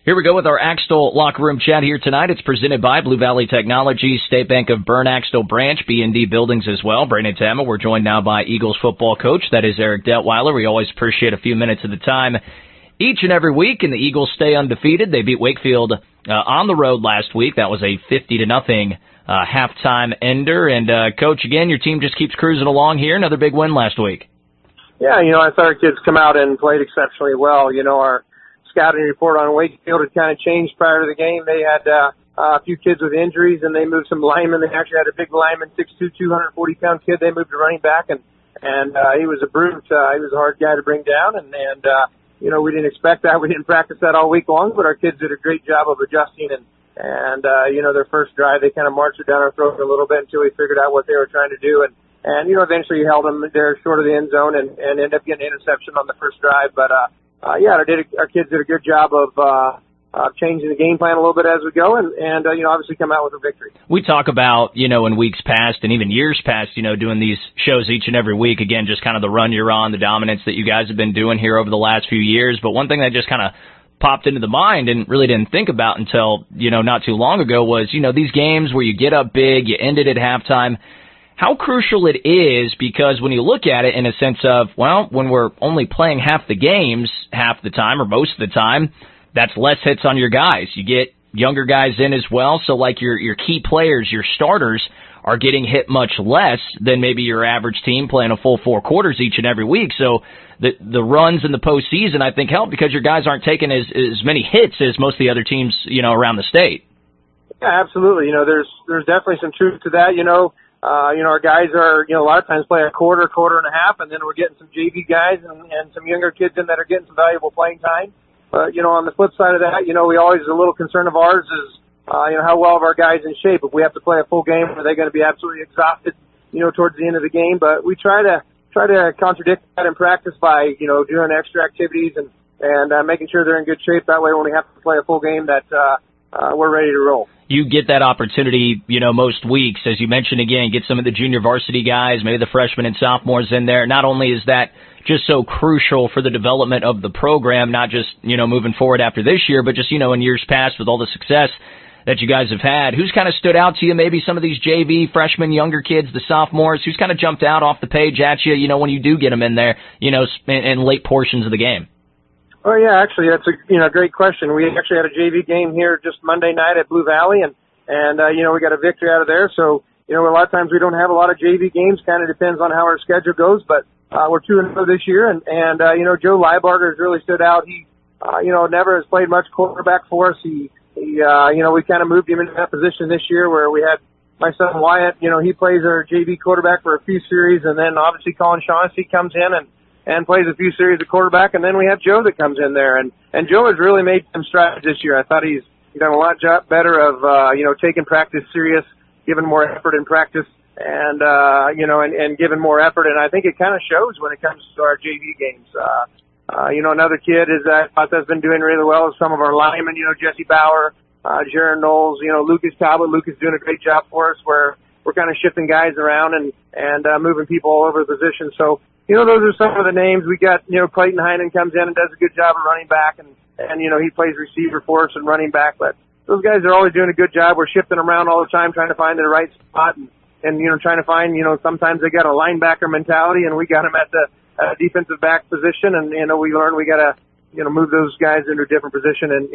Here we go with our Axtell Locker Room Chat here tonight. It's presented by Blue Valley Technologies, State Bank of Bern Axtell Branch, B&D Buildings as well. Brandon Tama, we're joined now by Eagles football coach. That is Eric Detweiler. We always appreciate a few minutes of the time each and every week, and the Eagles stay undefeated. They beat Wakefield on the road last week. That was a 50-0 halftime ender. And, Coach, again, your team just keeps cruising along here. Another big win last week. Yeah, I thought our kids come out and played exceptionally well. Our scouting report on Wakefield had kind of changed prior to the game. They had a few kids with injuries, and they moved some linemen. They actually had a big lineman, 6'2", 240-pound kid. They moved to running back, and he was a brute. He was a hard guy to bring down, and we didn't expect that. We didn't practice that all week long, but our kids did a great job of adjusting, and their first drive, they kind of marched it down our throat a little bit until we figured out what they were trying to do, and eventually held them there short of the end zone and ended up getting an interception on the first drive, but our kids did a good job of changing the game plan a little bit as we go, and obviously come out with a victory. We talk about, in weeks past and even years past, doing these shows each and every week, again, just kind of the run you're on, the dominance that you guys have been doing here over the last few years. But one thing that just kind of popped into the mind and really didn't think about until, not too long ago was, these games where you get up big, you end it at halftime, how crucial it is, because when you look at it in a sense of, when we're only playing half the games half the time or most of the time, that's less hits on your guys. You get younger guys in as well, so like your key players, your starters, are getting hit much less than maybe your average team playing a full 4 quarters each and every week. So the runs in the postseason, I think, help because your guys aren't taking as many hits as most of the other teams, around the state. Yeah, absolutely. There's definitely some truth to that. Our guys are, a lot of times play a quarter and a half, and then we're getting some JV guys and some younger kids in that are getting some valuable playing time. But, on the flip side of that, we always, a little concern of ours is, how well are our guys in shape? If we have to play a full game, are they going to be absolutely exhausted, towards the end of the game? But we try to contradict that in practice by, doing extra activities and making sure they're in good shape. That way, when we have to play a full game, that we're ready to roll. You get that opportunity, most weeks. As you mentioned, again, get some of the junior varsity guys, maybe the freshmen and sophomores in there. Not only is that just so crucial for the development of the program, not just, moving forward after this year, but just, in years past with all the success that you guys have had. Who's kind of stood out to you? Maybe some of these JV freshmen, younger kids, the sophomores, who's kind of jumped out off the page at you, when you do get them in there, in late portions of the game? Oh yeah, actually that's a great question. We actually had a JV game here just Monday night at Blue Valley, and we got a victory out of there. So a lot of times we don't have a lot of JV games. Kind of depends on how our schedule goes, but we're 2-0 this year, and Joe Liebarger has really stood out. He never has played much quarterback for us. We kind of moved him into that position this year where we had my son Wyatt. He plays our JV quarterback for a few series, and then obviously Colin Shaughnessy comes in and plays a few series of quarterback, and then we have Joe that comes in there, and Joe has really made some strides this year. I thought he's done a lot better of taking practice serious, giving more effort in practice, and giving more effort, and I think it kind of shows when it comes to our JV games. Another kid that's been doing really well is some of our linemen, Jesse Bauer, Jaron Knowles, Lucas Talbot. Lucas doing a great job for us where we're kind of shifting guys around and moving people all over the position. So, those are some of the names. We got, Clayton Heinen comes in and does a good job of running back, and he plays receiver for us and running back. But those guys are always doing a good job. We're shifting around all the time, trying to find the right spot and trying to find, sometimes they got a linebacker mentality, and we got them at the defensive back position, and, we learn we got to, move those guys into a different position and,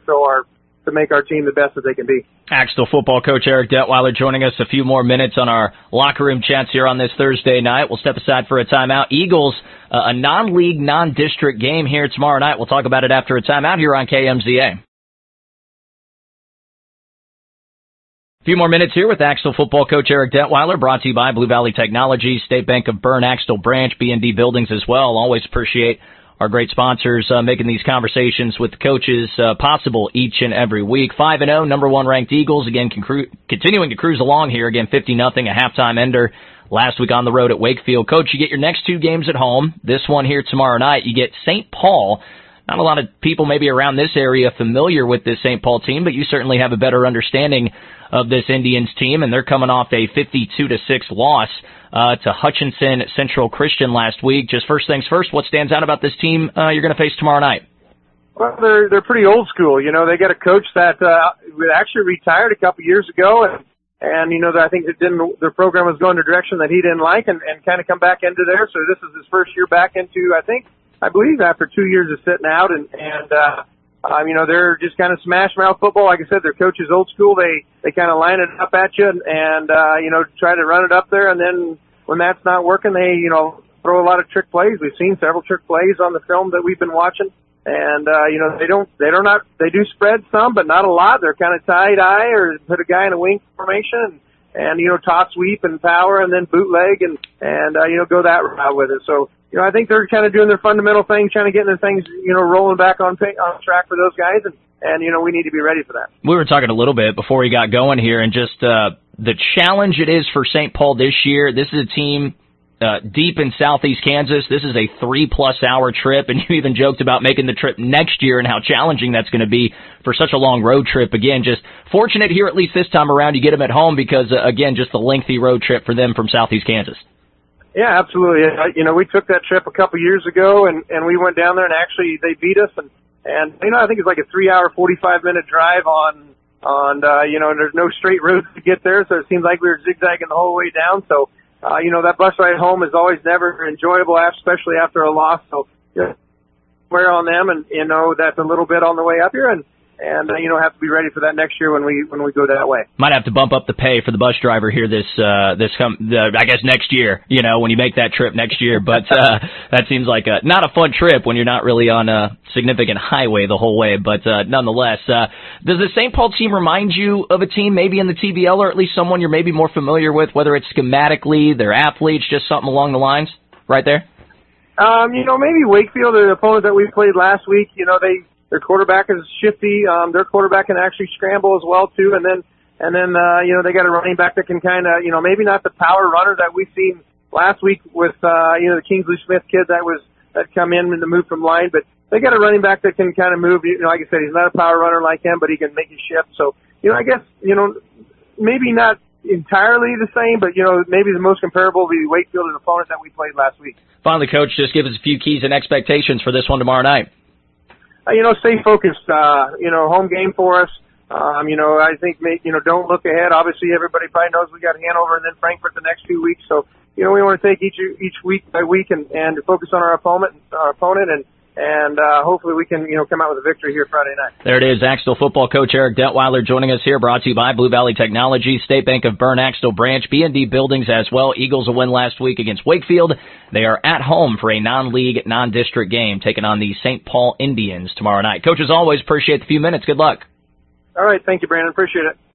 to make our team the best that they can be. Axtell football coach Eric Detweiler joining us a few more minutes on our locker room chats here on this Thursday night. We'll step aside for a timeout. Eagles, a non-league, non-district game here tomorrow night. We'll talk about it after a timeout here on KMZA. A few more minutes here with Axtell football coach Eric Detweiler, brought to you by Blue Valley Technologies, State Bank of Bern Axtell Branch, B&D Buildings as well. Always appreciate our great sponsors making these conversations with the coaches possible each and every week. 5-0, number 1 ranked Eagles, again continuing to cruise along here. Again, 50-0, a halftime ender last week on the road at Wakefield. Coach, you get your next 2 games at home. This one here tomorrow night. You get St. Paul. Not a lot of people maybe around this area familiar with this St. Paul team, but you certainly have a better understanding of this Indians team, and they're coming off a 52-6 loss to Hutchinson Central Christian last week. Just first things first, what stands out about this team you're going to face tomorrow night? Well, they're pretty old school. You know, they got a coach that actually retired a couple years ago, and you know, I think their program was going in a direction that he didn't like, and kind of come back into there. So this is his first year back into, I believe after 2 years of sitting out, and you know, they're just kind of smash mouth football. Like I said, their coach is old school. They kind of line it up at you, and you know, try to run it up there, and then when that's not working, they, you know, throw a lot of trick plays. We've seen several trick plays on the film that we've been watching. And, you know, they do spread some, but not a lot. They're kind of tight eye or put a guy in a wing formation and, you know, toss sweep and power and then bootleg and, you know, go that route with it. So, you know, I think they're kind of doing their fundamental thing, trying to get their things, you know, rolling back on track for those guys. And, you know, we need to be ready for that. We were talking a little bit before we got going here and just, the challenge it is for St. Paul this year. This is a team deep in southeast Kansas. This is a 3+ hour trip, and you even joked about making the trip next year and how challenging that's going to be for such a long road trip. Again, just fortunate here, at least this time around, you get them at home because, again, just the lengthy road trip for them from southeast Kansas. Yeah, absolutely. You know, we took that trip a couple years ago, and we went down there, and actually they beat us, and you know, I think it's like a 3-hour, 45-minute drive on you know, and there's no straight roads to get there, so it seems like we were zigzagging the whole way down. So, you know, that bus ride home is always never enjoyable, especially after a loss. So, you know, wear on them, and you know, that's a little bit on the way up here, and you know, have to be ready for that next year when we go that way. Might have to bump up the pay for the bus driver here I guess next year, you know, when you make that trip next year. But that seems like not a fun trip when you're not really on a significant highway the whole way. But nonetheless, does the St. Paul team remind you of a team maybe in the TBL, or at least someone you're maybe more familiar with, whether it's schematically, their athletes, just something along the lines right there? You know, maybe Wakefield, the opponent that we played last week, you know, their quarterback is shifty. Their quarterback can actually scramble as well too. And then, you know, they got a running back that can kind of, you know, maybe not the power runner that we've seen last week with, you know, the Kingsley Smith kid that come in and move from line, but they got a running back that can kind of move. You know, like I said, he's not a power runner like him, but he can make a shift. So, you know, I guess, you know, maybe not entirely the same, but, you know, maybe the most comparable will be Wakefield, an opponent that we played last week. Finally, Coach, just give us a few keys and expectations for this one tomorrow night. You know, stay focused. You know, home game for us. You know, I think, you know, don't look ahead. Obviously, everybody probably knows we got Hanover and then Frankfurt the next 2 weeks. So, you know, we want to take each week by week and focus on our opponent, and hopefully we can, you know, come out with a victory here Friday night. There it is. Axtell football coach Eric Detweiler joining us here, brought to you by Blue Valley Technology, State Bank of Bern Axtell branch, B&D Buildings as well. Eagles a win last week against Wakefield. They are at home for a non-league, non-district game, taking on the St. Paul Indians tomorrow night. Coach, as always, appreciate the few minutes. Good luck. All right. Thank you, Brandon. Appreciate it.